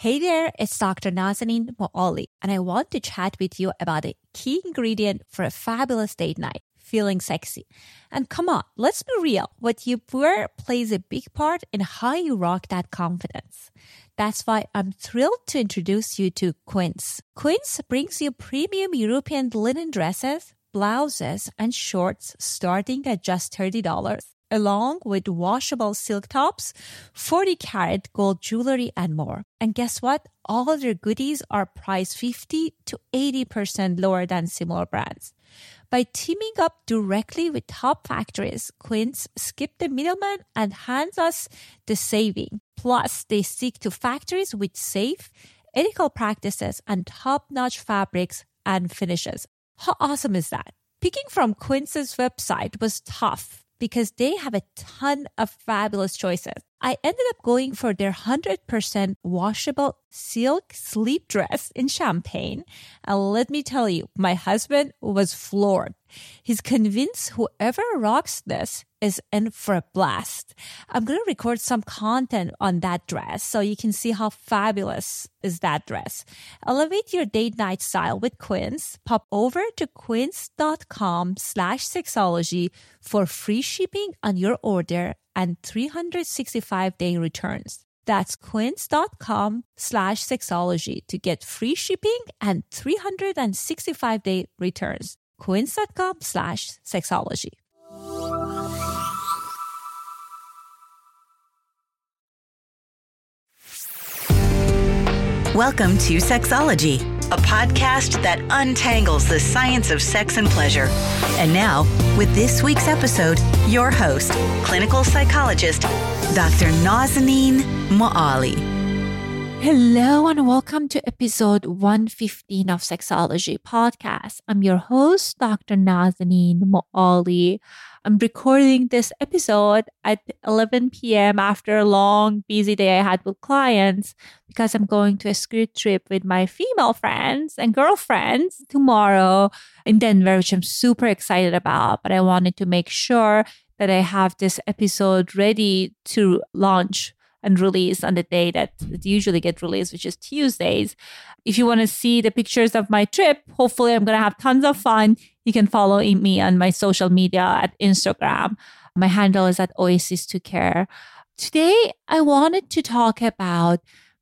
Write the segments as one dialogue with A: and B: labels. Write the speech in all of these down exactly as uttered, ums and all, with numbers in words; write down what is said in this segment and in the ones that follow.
A: Hey there, it's Doctor Nazanin Moali, and I want to chat with you about a key ingredient for a fabulous date night, feeling sexy. And come on, let's be real. What you wear plays a big part in how you rock that confidence. That's why I'm thrilled to introduce you to Quince. Quince brings you premium European linen dresses, blouses, and shorts starting at just thirty dollars, along with washable silk tops, forty karat gold jewelry, and more. And guess what? All of their goodies are priced fifty to eighty percent lower than similar brands. By teaming up directly with top factories, Quince skipped the middleman and hands us the saving. Plus, they stick to factories with safe, ethical practices and top-notch fabrics and finishes. How awesome is that? Picking from Quince's website was tough because they have a ton of fabulous choices. I ended up going for their one hundred percent washable silk sleep dress in champagne. And let me tell you, my husband was floored. He's convinced whoever rocks this is in for a blast. I'm going to record some content on that dress so you can see how fabulous is that dress. Elevate your date night style with Quince. Pop over to quince.com slash sexology for free shipping on your order and three hundred sixty-five day returns. That's quince.com slash sexology to get free shipping and three hundred sixty-five day returns. Quince.com slash sexology.
B: Welcome to Sexology, a podcast that untangles the science of sex and pleasure. And now, with this week's episode, your host, clinical psychologist, Doctor Nazanin Moali.
A: Hello and welcome to episode one fifteen of Sexology Podcast. I'm your host, Doctor Nazanin Moali. I'm recording this episode at eleven p.m. after a long, busy day I had with clients because I'm going to a ski trip with my female friends and girlfriends tomorrow in Denver, which I'm super excited about. But I wanted to make sure that I have this episode ready to launch and release on the day that it usually gets released, which is Tuesdays. If you want to see the pictures of my trip, hopefully I'm going to have tons of fun. You can follow me on my social media at Instagram. My handle is at Oasis to Care. Today, I wanted to talk about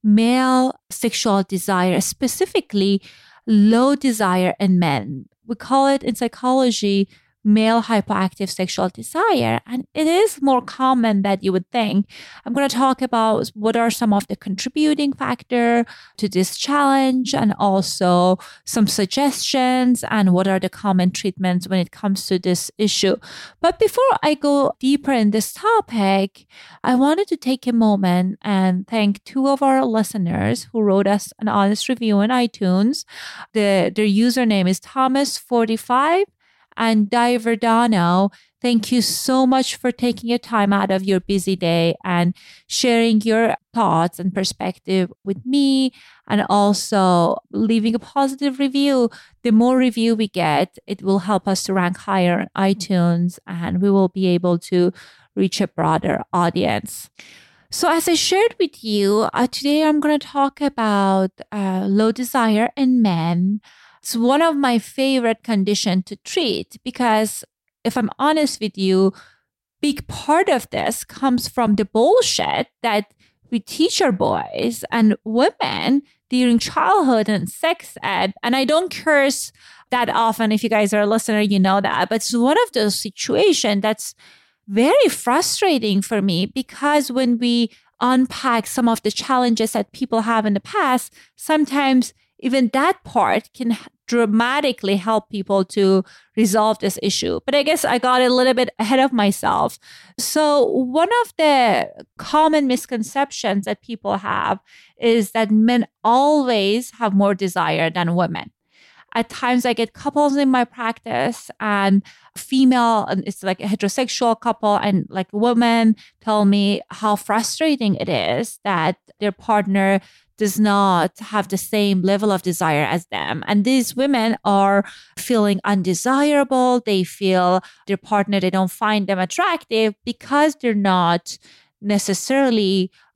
A: male sexual desire, specifically low desire in men. We call it in psychology male hypoactive sexual desire, and it is more common than you would think. I'm going to talk about what are some of the contributing factors to this challenge and also some suggestions and what are the common treatments when it comes to this issue. But before I go deeper in this topic, I wanted to take a moment and thank two of our listeners who wrote us an honest review on iTunes. The, their username is Thomas forty-five and Diverdano. Thank you so much for taking your time out of your busy day and sharing your thoughts and perspective with me and also leaving a positive review. The more review we get, it will help us to rank higher on iTunes and we will be able to reach a broader audience. So as I shared with you, uh, today I'm going to talk about uh, low desire in men. It's one of my favorite conditions to treat because if I'm honest with you, big part of this comes from the bullshit that we teach our boys and women during childhood and sex ed. And I don't curse that often. If you guys are a listener, you know that. But it's one of those situations that's very frustrating for me because when we unpack some of the challenges that people have in the past, sometimes even that part can dramatically help people to resolve this issue. But I guess I got a little bit ahead of myself. So one of the common misconceptions that people have is that men always have more desire than women. At times I get couples in my practice and female, and it's like a heterosexual couple and like women tell me how frustrating it is that their partner does not have the same level of desire as them. And these women are feeling undesirable. They feel their partner, they don't find them attractive because they're not necessarily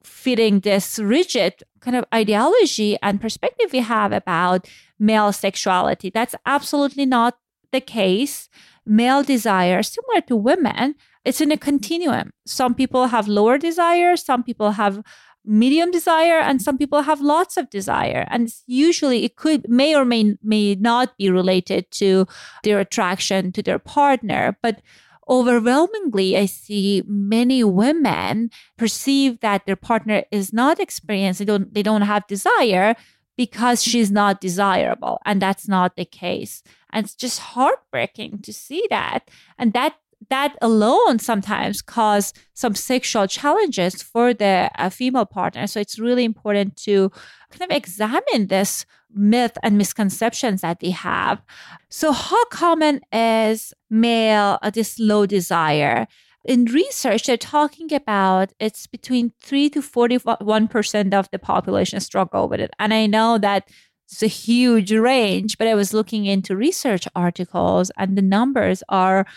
A: fitting this rigid kind of ideology and perspective we have about male sexuality. That's absolutely not the case. Male desire, similar to women, it's in a continuum. Some people have lower desire, some people have medium desire, and some people have lots of desire. And usually it could, may or may, may not be related to their attraction to their partner. But overwhelmingly, I see many women perceive that their partner is not experienced, they don't, they don't have desire because she's not desirable. And that's not the case. And it's just heartbreaking to see that. And that that alone sometimes cause some sexual challenges for the uh, female partner. So it's really important to kind of examine this myth and misconceptions that we have. So how common is male, uh, this low desire? In research, they're talking about it's between three to forty-one percent of the population struggle with it. And I know that it's a huge range, but I was looking into research articles and the numbers are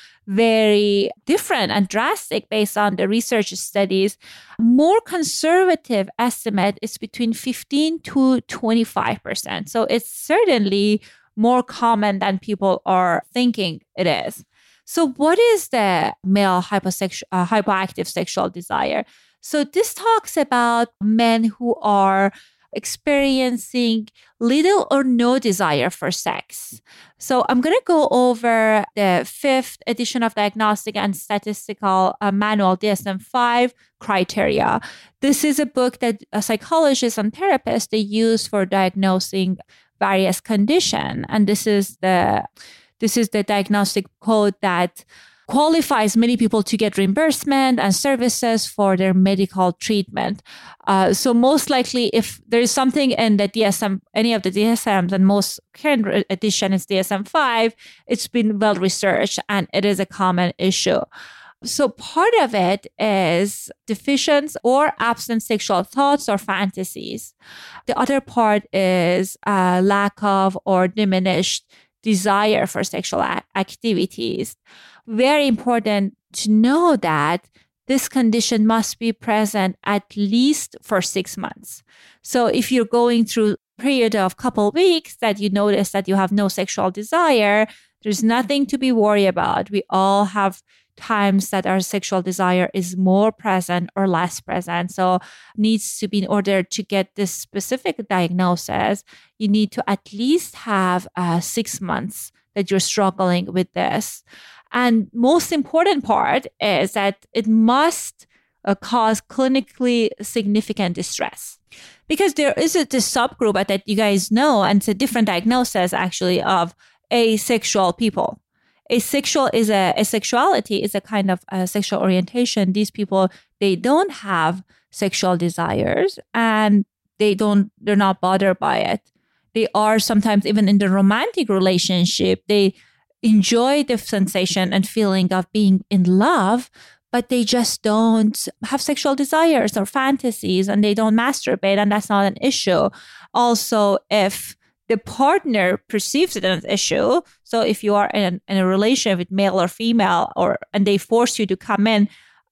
A: very different and drastic based on the research studies. More conservative estimate is between fifteen to twenty-five percent. So it's certainly more common than people are thinking it is. So what is the male hyposexu- uh, hypoactive sexual desire? So this talks about men who are experiencing little or no desire for sex. So I'm going to go over the fifth edition of Diagnostic and Statistical uh, Manual, D S M five criteria. This is a book that uh, psychologists and therapists, they use for diagnosing various conditions. And this is the this is the diagnostic code that qualifies many people to get reimbursement and services for their medical treatment. Uh, so most likely, if there is something in the D S M, any of the D S Ms, and most current edition is D S M five, it's been well researched and it is a common issue. So part of it is deficient or absent sexual thoughts or fantasies. The other part is uh, lack of or diminished desire for sexual a- activities. Very important to know that this condition must be present at least for six months. So if you're going through a period of couple weeks that you notice that you have no sexual desire, there's nothing to be worried about. We all have times that our sexual desire is more present or less present. So needs to be, in order to get this specific diagnosis, you need to at least have uh, six months that you're struggling with this. And most important part is that it must uh, cause clinically significant distress. Because there is a, this subgroup that you guys know, and it's a different diagnosis actually of asexual people. Asexual is a, asexuality is a kind of a sexual orientation. These people, they don't have sexual desires and they don't, they're not bothered by it. They are sometimes even in the romantic relationship, they enjoy the sensation and feeling of being in love, but they just don't have sexual desires or fantasies and they don't masturbate, and that's not an issue. Also, if the partner perceives it as an issue, so if you are in, in a relationship with male or female, or and they force you to come in,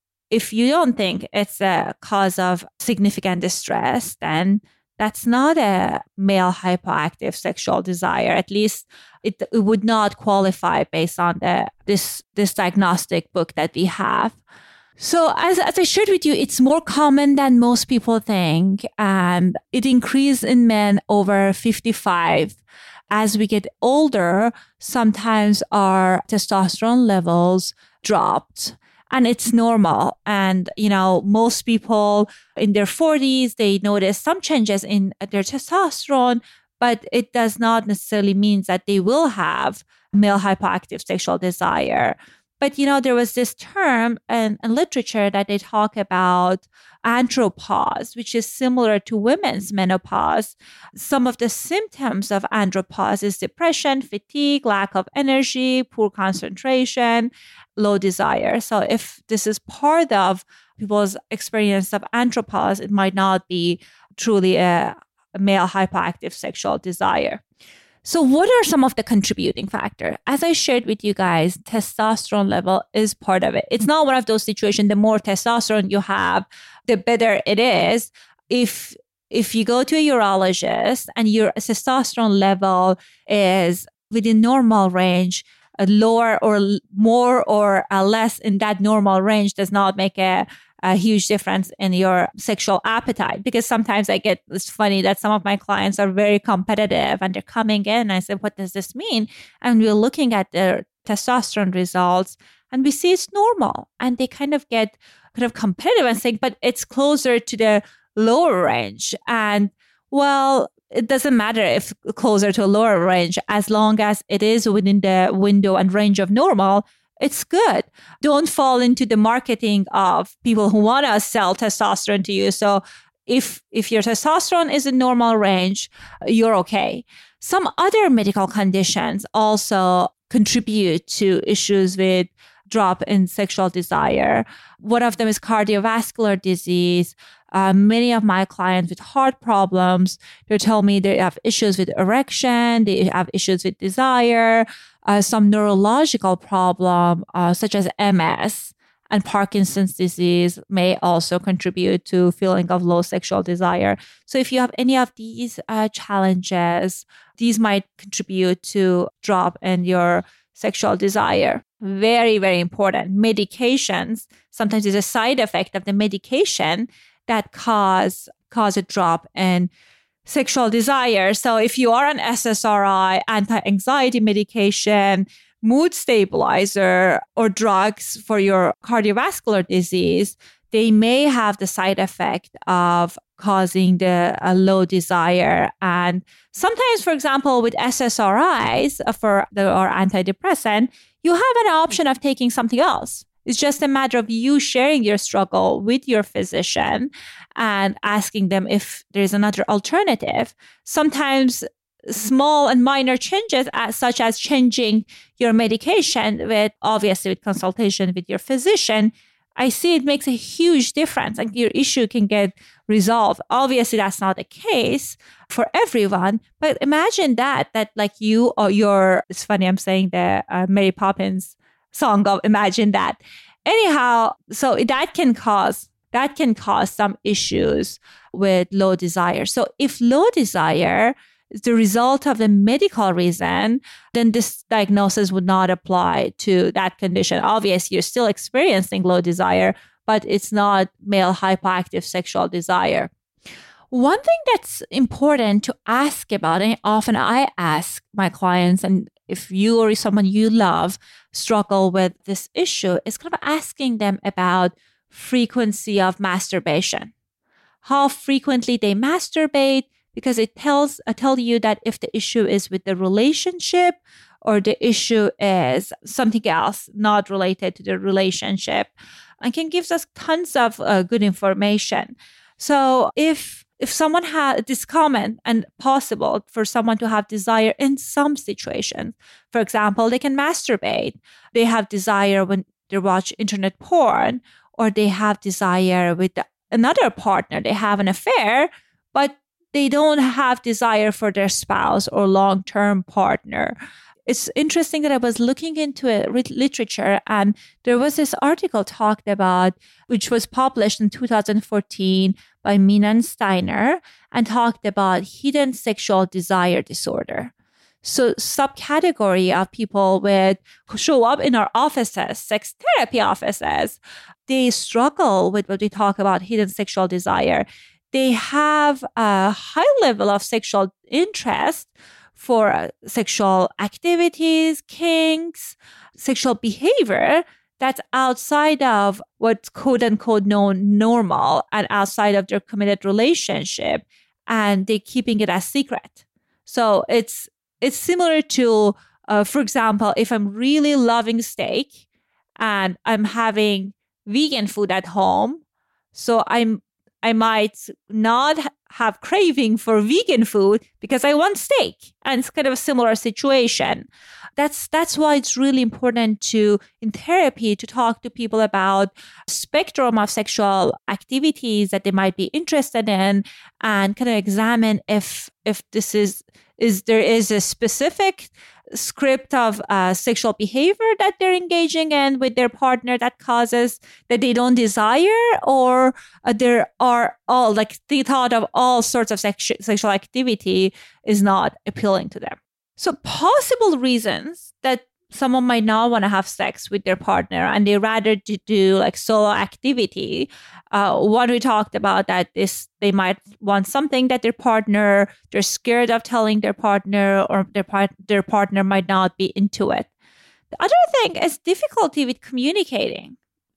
A: if you don't think it's a cause of significant distress, then that's not a male hypoactive sexual desire. At least it, it would not qualify based on the this this diagnostic book that we have. So as, as I shared with you, it's more common than most people think. And it increases in men over fifty-five. As we get older, sometimes our testosterone levels dropped. And it's normal. And, you know, most people in their forties, they notice some changes in their testosterone, but it does not necessarily mean that they will have male hypoactive sexual desire. But, you know, there was this term in, in literature that they talk about andropause, which is similar to women's menopause. Some of the symptoms of andropause is depression, fatigue, lack of energy, poor concentration, low desire. So if this is part of people's experience of andropause, it might not be truly a, a male hypoactive sexual desire. So what are some of the contributing factors? As I shared with you guys, testosterone level is part of it. It's not one of those situations, the more testosterone you have, the better it is. If if you go to a urologist and your testosterone level is within normal range, lower or more or less in that normal range does not make a a huge difference in your sexual appetite. Because sometimes I get, it's funny that some of my clients are very competitive and they're coming in and I said, what does this mean? And we're looking at their testosterone results and we see it's normal. And they kind of get kind of competitive and saying, but it's closer to the lower range. And well, it doesn't matter if closer to a lower range, as long as it is within the window and range of normal, it's good. Don't fall into the marketing of people who want to sell testosterone to you. So if if your testosterone is in normal range, you're okay. Some other medical conditions also contribute to issues with drop in sexual desire. One of them is cardiovascular disease. Uh, many of my clients with heart problems, they tell me they have issues with erection, they have issues with desire, uh, some neurological problem, uh, such as M S and Parkinson's disease may also contribute to feeling of low sexual desire. So if you have any of these uh, challenges, these might contribute to drop in your sexual desire. Very, very important. Medications, sometimes it's a side effect of the medication that cause cause a drop in sexual desire. So if you are on S S R I, anti-anxiety medication, mood stabilizer, or drugs for your cardiovascular disease, they may have the side effect of causing the a low desire. And sometimes, for example, with S S R Is for the, or antidepressant, you have an option of taking something else. It's just a matter of you sharing your struggle with your physician and asking them if there's another alternative. Sometimes small and minor changes, as, such as changing your medication with, obviously, with consultation with your physician, I see it makes a huge difference and your issue can get resolved. Obviously, that's not the case for everyone, but imagine that, that like you or your, it's funny, I'm saying the uh, Mary Poppins song of Imagine That. Anyhow, so that can cause, that can cause some issues with low desire. So if low desire is the result of a medical reason, then this diagnosis would not apply to that condition. Obviously, you're still experiencing low desire, but it's not male hypoactive sexual desire. One thing that's important to ask about, and often I ask my clients, and if you or someone you love struggle with this issue, is kind of asking them about frequency of masturbation, how frequently they masturbate, because it tells uh, tell you that if the issue is with the relationship or the issue is something else not related to the relationship, and can give us tons of uh, good information. So if if someone has this common and possible for someone to have desire in some situations, for example, they can masturbate, they have desire when they watch internet porn, or they have desire with the, another partner, they have an affair, but they don't have desire for their spouse or long-term partner. It's interesting that I was looking into a literature, and there was this article talked about, which was published in two thousand fourteen by Mina Steiner, and talked about hidden sexual desire disorder. So subcategory of people with who show up in our offices, sex therapy offices, they struggle with what we talk about hidden sexual desire. They have a high level of sexual interest for uh, sexual activities, kinks, sexual behavior that's outside of what's quote unquote known normal and outside of their committed relationship, and they're keeping it as secret. So it's it's similar to, uh, for example, if I'm really loving steak and I'm having vegan food at home, so I'm I might not have craving for vegan food because I want steak. And it's kind of a similar situation. That's that's why it's really important to, in therapy, to talk to people about spectrum of sexual activities that they might be interested in, and kind of examine if if this is is there is a specific script of uh, sexual behavior that they're engaging in with their partner that causes that they don't desire, or uh, there are all like the thought of all sorts of sex- sexual activity is not appealing to them. So possible reasons that someone might not want to have sex with their partner and they rather to do like solo activity. Uh, one we talked about that is they might want something that their partner, they're scared of telling their partner, or their part, their partner might not be into it. The other thing is difficulty with communicating.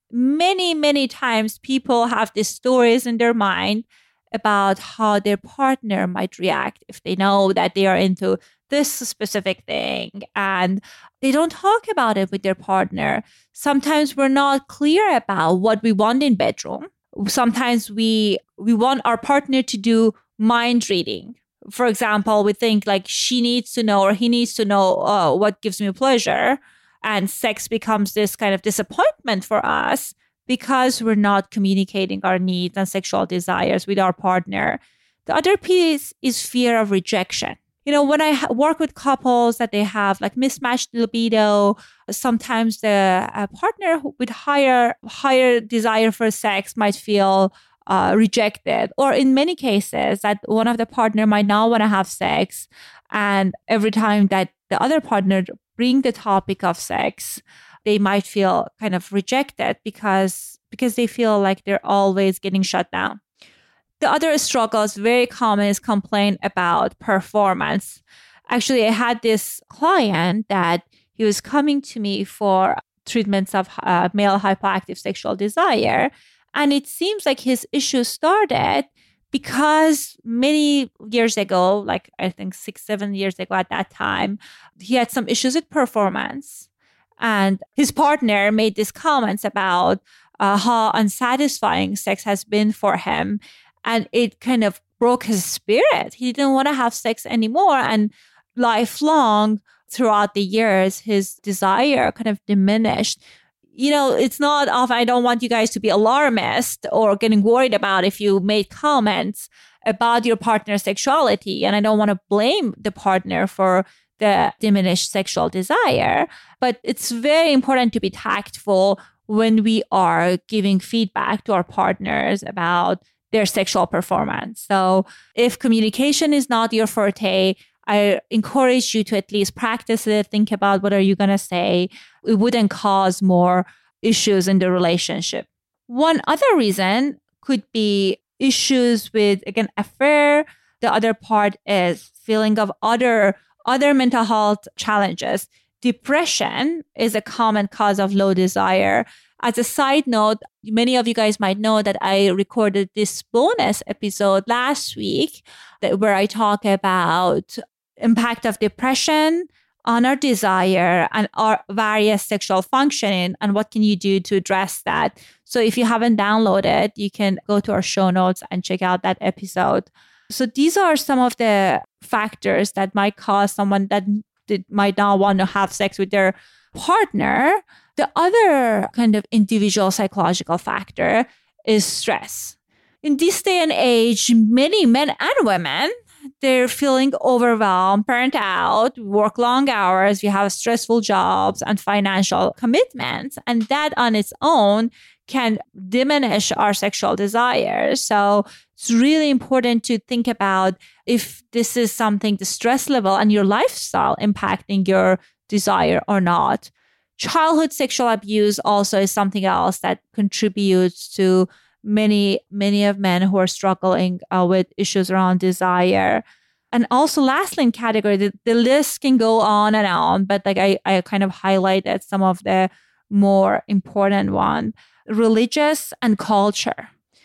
A: Many, many times people have these stories in their mind about how their partner might react if they know that they are into this specific thing, and they don't talk about it with their partner. Sometimes we're not clear about what we want in bedroom. Sometimes we we want our partner to do mind reading. For example, we think like she needs to know or he needs to know oh, what gives me pleasure, and sex becomes this kind of disappointment for us because we're not communicating our needs and sexual desires with our partner. The other piece is fear of rejection. You know, when I ha- work with couples that they have like mismatched libido, sometimes the uh, partner with higher higher desire for sex might feel uh, rejected, or in many cases that one of the partner might not want to have sex, and every time that the other partner bring the topic of sex, they might feel kind of rejected because because they feel like they're always getting shut down. The other struggle is very common is complaint about performance. Actually, I had this client that he was coming to me for treatments of uh, male hypoactive sexual desire. And it seems like his issue started because many years ago, like I think six, seven years ago at that time, he had some issues with performance. And his partner made these comments about uh, how unsatisfying sex has been for him. And it kind of broke his spirit. He didn't want to have sex anymore. And lifelong, throughout the years, his desire kind of diminished. You know, it's not often, I don't want you guys to be alarmist or getting worried about if you made comments about your partner's sexuality. And I don't want to blame the partner for the diminished sexual desire. But it's very important to be tactful when we are giving feedback to our partners about their sexual performance. So if communication is not your forte, I encourage you to at least practice it. Think about what are you going to say. It wouldn't cause more issues in the relationship. One other reason could be issues with, again, affair. The other part is feeling of other, other mental health challenges. Depression is a common cause of low desire. As a side note, many of you guys might know that I recorded this bonus episode last week that, where I talk about impact of depression on our desire and our various sexual functioning and what can you do to address that. So if you haven't downloaded, you can go to our show notes and check out that episode. So these are some of the factors that might cause someone that did, might not want to have sex with their partner. The other kind of individual psychological factor is stress. In this day and age, many men and women, they're feeling overwhelmed, burnt out, work long hours, we have stressful jobs and financial commitments. And that on its own can diminish our sexual desires. So it's really important to think about if this is something, the stress level and your lifestyle impacting your desire or not. Childhood sexual abuse also is something else that contributes to many, many of men who are struggling uh, with issues around desire. And also lastly in category, the, the list can go on and on, but like I, I kind of highlighted some of the more important ones. Religious and culture.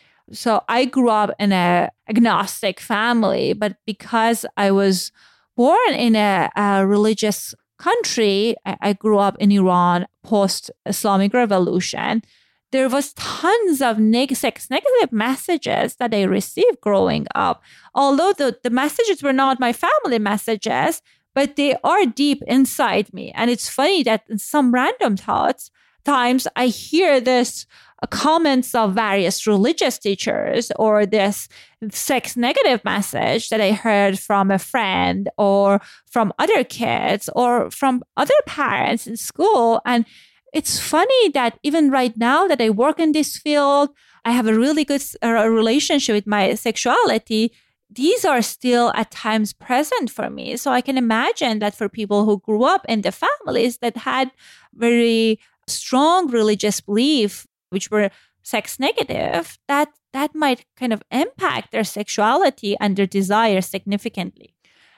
A: So I grew up in an agnostic family, but because I was born in a, a religious country, I, I grew up in Iran post-Islamic revolution. there was tons of neg- sex negative messages that I received growing up. Although the, the messages were not my family messages, but they are deep inside me. And it's funny that in some random thoughts, times I hear this uh, comments of various religious teachers or this sex negative message that I heard from a friend or from other kids or from other parents in school. And it's funny that even right now that I work in this field, I have a really good uh, relationship with my sexuality. These are still at times present for me. So I can imagine that for people who grew up in the families that had very strong religious belief, which were sex negative, that that might kind of impact their sexuality and their desire significantly.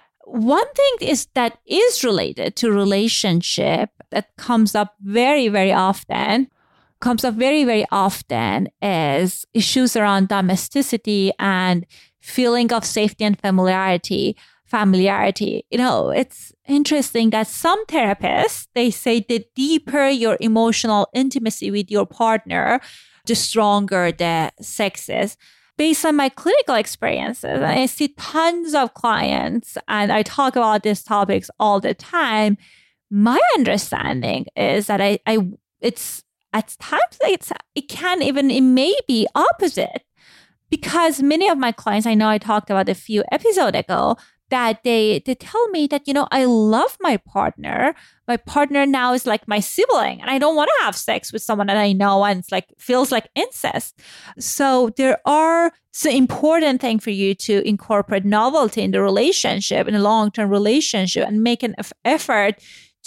A: One thing is that is related to relationship that comes up very, very often, comes up very, very often is issues around domesticity and feeling of safety and familiarity. Familiarity. You know, it's interesting that some therapists, they say the deeper your emotional intimacy with your partner, the stronger the sex is. Based on my clinical experiences, and I see tons of clients and I talk about these topics all the time, my understanding is that I, I it's at times it's it can even it may be opposite. Because many of my clients, I know I talked about a few episodes ago, that they they tell me that, you know, I love my partner. My partner now is like my sibling, and I don't want to have sex with someone that I know and it's like feels like incest. So there are it's an important thing for you to incorporate novelty in the relationship, in a long-term relationship, and make an effort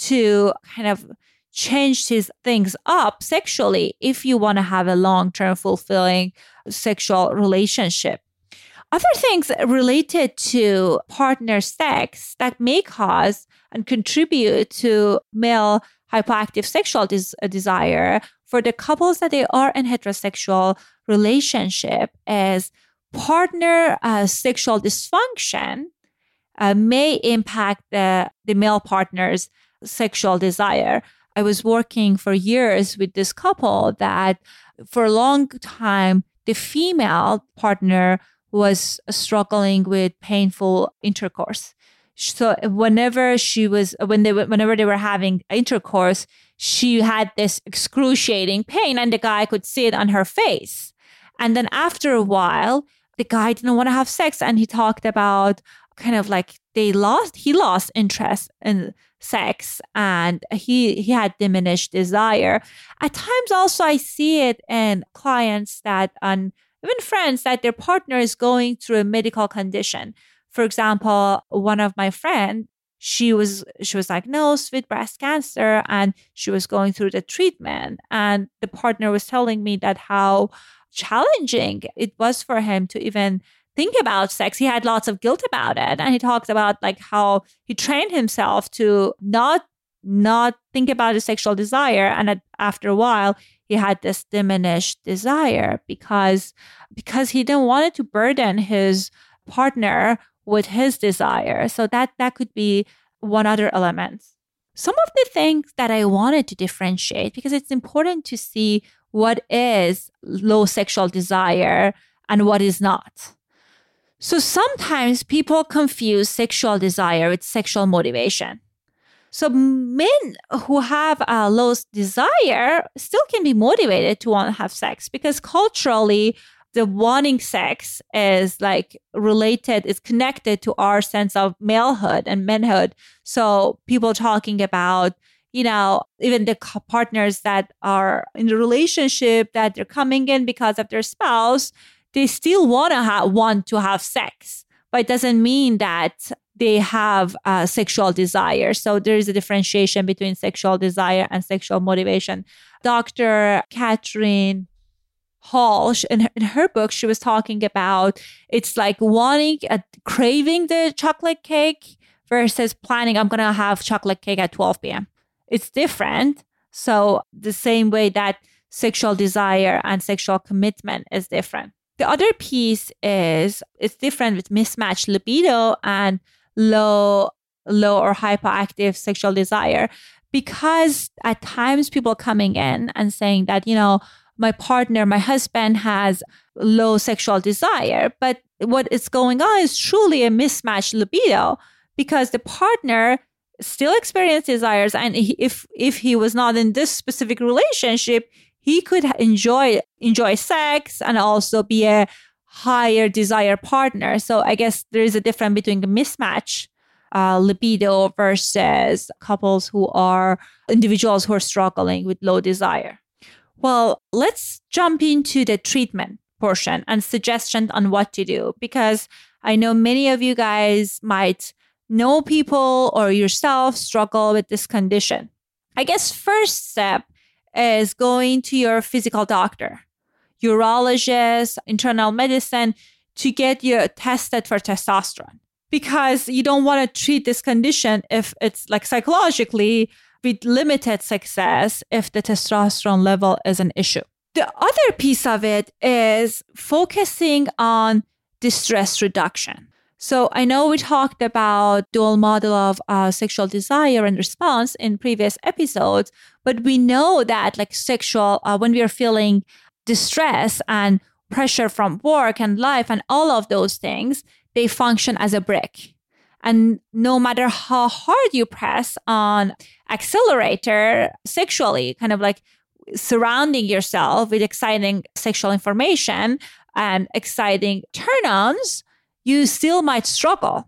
A: to kind of change these things up sexually if you want to have a long-term fulfilling sexual relationship. Other things related to partner sex that may cause and contribute to male hypoactive sexual des- desire for the couples that they are in heterosexual relationship is partner uh, sexual dysfunction uh, may impact the, the male partner's sexual desire. I was working for years with this couple that for a long time, the female partner was struggling with painful intercourse. So whenever she was, when they, whenever they were having intercourse, she had this excruciating pain and the guy could see it on her face. And then after a while, the guy didn't want to have sex. And he talked about kind of like they lost, he lost interest in sex and he he had diminished desire. At times also I see it in clients that, and even friends, that their partner is going through a medical condition. For example, one of my friends, she was she was diagnosed with breast cancer and she was going through the treatment. And the partner was telling me that how challenging it was for him to even think about sex. He had lots of guilt about it. And he talks about like how he trained himself to not, not think about his sexual desire. And after a while, he had this diminished desire because, because he didn't want to burden his partner with his desire. So that, that could be one other element. Some of the things that I wanted to differentiate, because it's important to see what is low sexual desire and what is not. So sometimes people confuse sexual desire with sexual motivation. So men who have a low desire still can be motivated to want to have sex because culturally, the wanting sex is like related, is connected to our sense of malehood and manhood. So people talking about, you know, even the partners that are in the relationship that they're coming in because of their spouse, they still want to ha- want to have sex, but it doesn't mean that they have a sexual desire. So there is a differentiation between sexual desire and sexual motivation. Doctor Catherine Hall, in her, in her book, she was talking about it's like wanting, uh, craving the chocolate cake versus planning, I'm going to have chocolate cake at twelve p.m. It's different. So the same way that sexual desire and sexual commitment is different. The other piece is it's different with mismatched libido and low, low or hyperactive sexual desire, because at times people coming in and saying that, you know, my partner, my husband has low sexual desire, but what is going on is truly a mismatched libido because the partner still experiences desires. And if if he was not in this specific relationship, he could enjoy enjoy sex and also be a higher desire partner. So I guess there is a difference between the mismatch uh, libido versus couples who are individuals who are struggling with low desire. Well, let's jump into the treatment portion and suggestions on what to do, because I know many of you guys might know people or yourself struggle with this condition. I guess first step is going to your physical doctor, urologist, internal medicine to get you tested for testosterone, because you don't want to treat this condition if it's like psychologically with limited success if the testosterone level is an issue. The other piece of it is focusing on distress reduction. So I know we talked about dual model of uh, sexual desire and response in previous episodes, but we know that like sexual, uh, when we are feeling distress and pressure from work and life and all of those things, they function as a brake. And no matter how hard you press on accelerator sexually, kind of like surrounding yourself with exciting sexual information and exciting turn-ons, you still might struggle.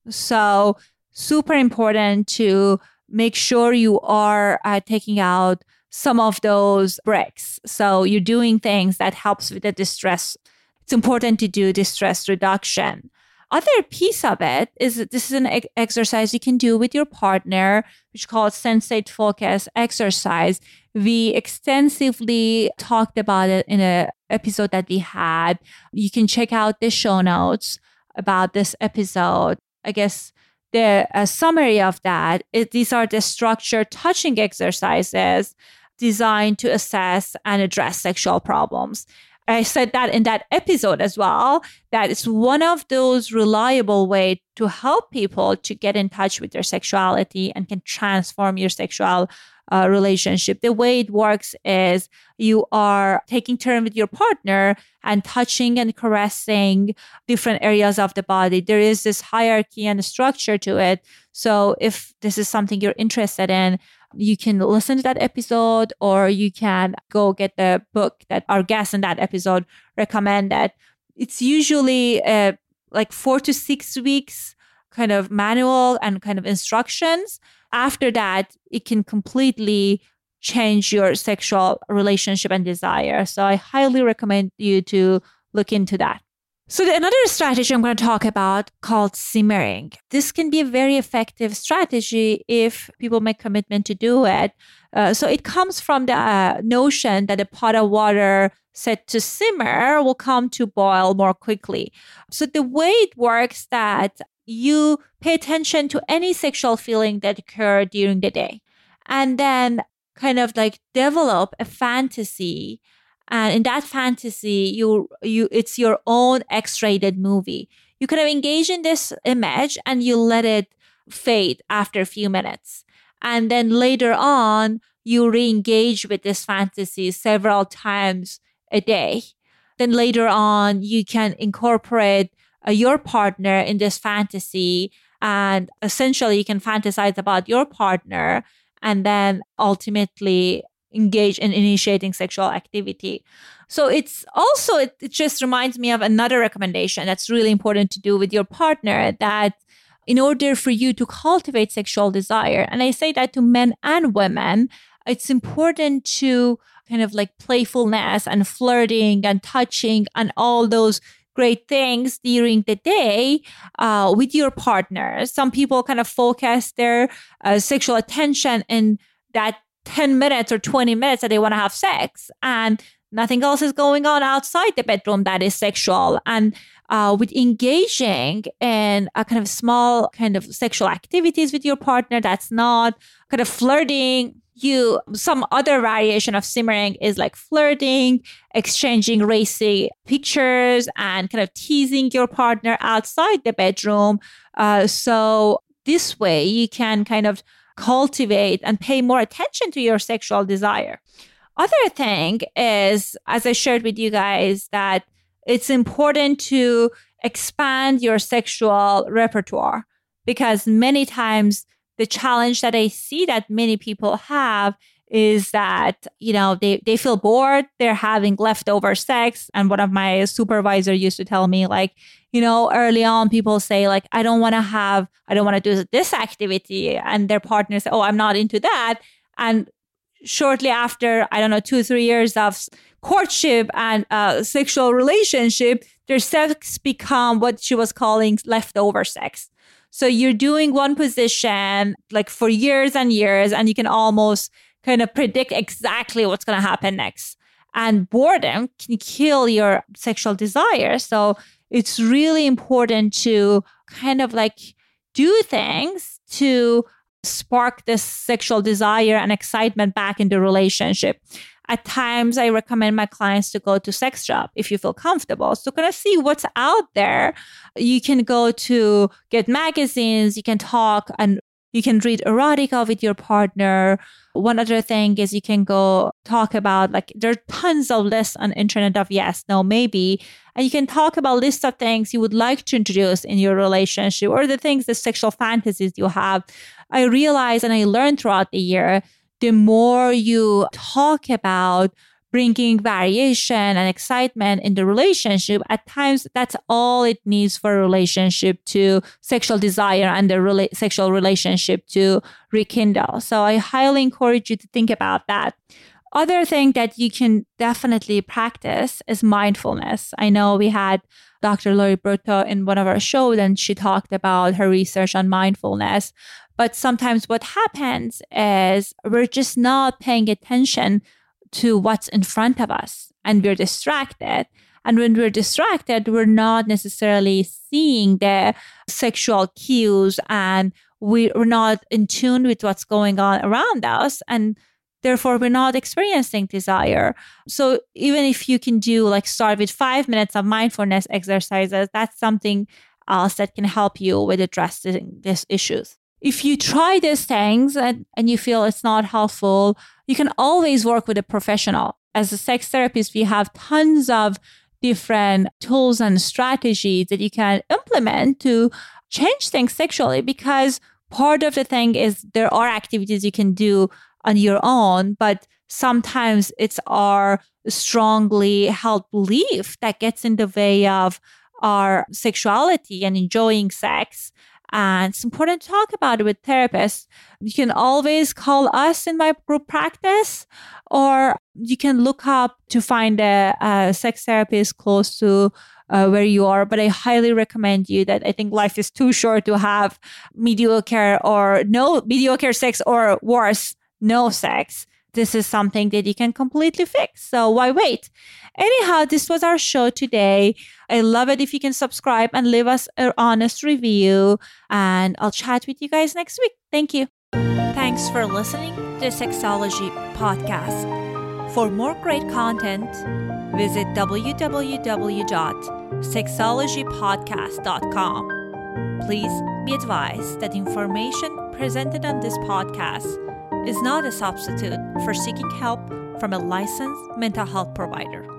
A: So super important to make sure you are uh, taking out some of those breaks. So you're doing things that helps with the distress. It's important to do distress reduction. Other piece of it is that this is an e- exercise you can do with your partner, which is called sensate focus exercise. We extensively talked about it in an episode that we had. You can check out the show notes about this episode. I guess the a summary of that is these are the structured touching exercises designed to assess and address sexual problems. I said that in that episode as well, that it's one of those reliable ways to help people to get in touch with their sexuality and can transform your sexual uh, relationship. The way it works is you are taking turn with your partner and touching and caressing different areas of the body. There is this hierarchy and structure to it. So if this is something you're interested in, you can listen to that episode, or you can go get the book that our guest in that episode recommended. It's usually uh, like four to six weeks kind of manual and kind of instructions. After that, it can completely change your sexual relationship and desire. So I highly recommend you to look into that. So the, another strategy I'm going to talk about called simmering. This can be a very effective strategy if people make commitment to do it. Uh, so it comes from the uh, notion that a pot of water set to simmer will come to boil more quickly. So the way it works that you pay attention to any sexual feeling that occur during the day, and then kind of like develop a fantasy. And in that fantasy, you you it's your own X-rated movie. You kind of engage in this image and you let it fade after a few minutes. And then later on, you re-engage with this fantasy several times a day. Then later on, you can incorporate uh, your partner in this fantasy. And essentially, you can fantasize about your partner and then ultimately engage in initiating sexual activity. So it's also, it, it just reminds me of another recommendation that's really important to do with your partner, that in order for you to cultivate sexual desire, and I say that to men and women, it's important to kind of like playfulness and flirting and touching and all those great things during the day uh, with your partner. Some people kind of focus their uh, sexual attention in that ten minutes or twenty minutes that they want to have sex, and nothing else is going on outside the bedroom that is sexual. And uh, with engaging in a kind of small kind of sexual activities with your partner, that's not kind of flirting. You, some other variation of simmering is like flirting, exchanging racy pictures, and kind of teasing your partner outside the bedroom. Uh, so this way you can kind of cultivate and pay more attention to your sexual desire. Other thing is, as I shared with you guys, that it's important to expand your sexual repertoire, because many times the challenge that I see that many people have is that, you know, they, they feel bored, they're having leftover sex. And one of my supervisor used to tell me, like, you know, early on, people say, like, I don't want to have, I don't want to do this activity. And their partner say, oh, I'm not into that. And shortly after, I don't know, two, three years of courtship and uh, sexual relationship, their sex become what she was calling leftover sex. So you're doing one position like for years and years, and you can almost kind of predict exactly what's going to happen next. And boredom can kill your sexual desire. So it's really important to kind of like do things to spark this sexual desire and excitement back in the relationship. At times, I recommend my clients to go to sex shop if you feel comfortable. So kind of see what's out there. You can go to get magazines, you can talk and you can read erotica with your partner. One other thing is you can go talk about, like, there are tons of lists on internet of yes, no, maybe. And you can talk about lists of things you would like to introduce in your relationship or the things, the sexual fantasies you have. I realized and I learned throughout the year, the more you talk about bringing variation and excitement in the relationship, at times that's all it needs for a relationship to sexual desire and the rela- sexual relationship to rekindle. So I highly encourage you to think about that. Other thing that you can definitely practice is mindfulness. I know we had Doctor Lori Brutto in one of our shows, and she talked about her research on mindfulness. But sometimes what happens is we're just not paying attention to what's in front of us, and we're distracted. And when we're distracted, we're not necessarily seeing the sexual cues, and we, we're not in tune with what's going on around us. And therefore, we're not experiencing desire. So even if you can do like start with five minutes of mindfulness exercises, that's something else that can help you with addressing these issues. If you try these things and, and you feel it's not helpful, you can always work with a professional. As a sex therapist, we have tons of different tools and strategies that you can implement to change things sexually, because part of the thing is there are activities you can do on your own, but sometimes it's our strongly held belief that gets in the way of our sexuality and enjoying sex. And it's important to talk about it with therapists. You can always call us in my group practice, or you can look up to find a, a sex therapist close to uh, where you are. But I highly recommend you that I think life is too short to have mediocre or no mediocre sex, or worse, no sex. This is something that you can completely fix. So why wait? Anyhow, this was our show today. I love it if you can subscribe and leave us an honest review. And I'll chat with you guys next week. Thank you. Thanks for listening to the Sexology Podcast. For more great content, visit w w w dot sexology podcast dot com. Please be advised that information presented on this podcast is not a substitute for seeking help from a licensed mental health provider.